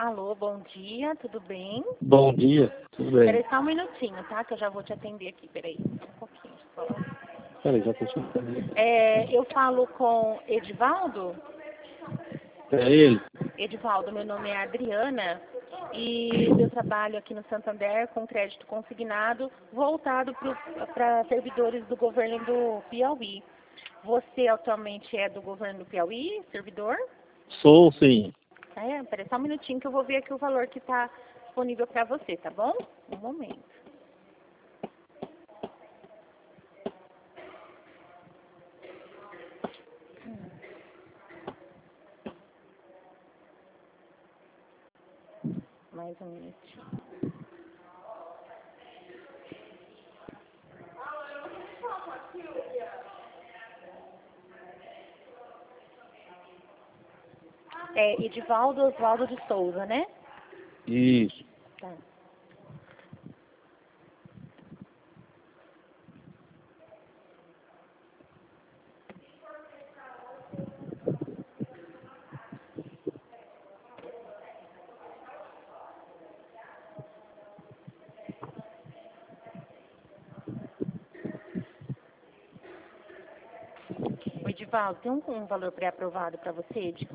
Alô, bom dia, tudo bem? Bom dia, tudo bem? Peraí só um minutinho, tá? Que eu já vou te atender aqui, peraí, só um pouquinho, por favor. Peraí, já estou te entendendo. Eu falo com Edivaldo? É ele? Edivaldo, meu nome é Adriana e eu trabalho aqui no Santander com crédito consignado voltado para servidores do governo do Piauí. Você atualmente é do governo do Piauí, servidor? Sou, sim. Peraí só um minutinho que eu vou ver aqui o valor que está disponível para você, tá bom? Um momento. Mais um minutinho. É Edivaldo Oswaldo de Souza, né? Isso. Tá. O Edivaldo, tem um valor pré-aprovado para você de R$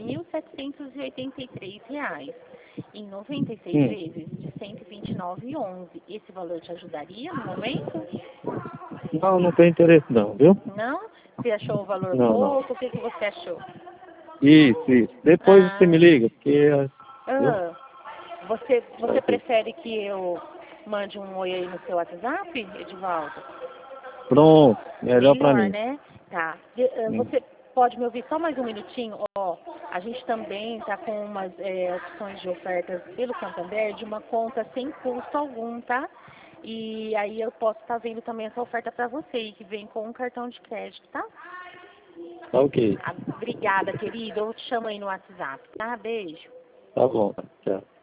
4.783, em 96 vezes de R$ 129,11. Esse valor te ajudaria no momento? Não, não tem interesse não, viu? Não? Você achou o valor Não, não. pouco? O que você achou? Isso. Depois você me Ah, liga, porque... Viu? ah, você Ok. prefere que eu mande um oi aí no seu WhatsApp, Edivaldo? Pronto, melhor pra Melhor, mim. né? Tá. Hum. Você pode me ouvir só mais um minutinho? Ó, a gente também está com umas opções de ofertas pelo Santander de uma conta sem custo algum, tá? E aí eu posso estar vendo também essa oferta para você, que vem com um cartão de crédito, tá? Tá ok. Obrigada, querida. Eu te chamo aí no WhatsApp, tá? Beijo. Tá bom. Tchau.